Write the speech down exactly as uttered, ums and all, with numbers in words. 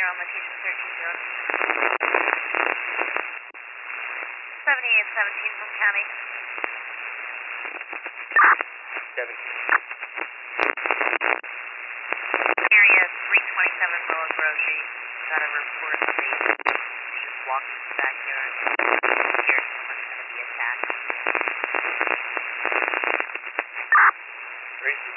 on location thirteen zone. seventy-eight seventeen from county. seventeen. Area three twenty-seven Willow Grove Street. Got a report of a just walked in the backyard. Here, someone's gonna be attacked. Gracie.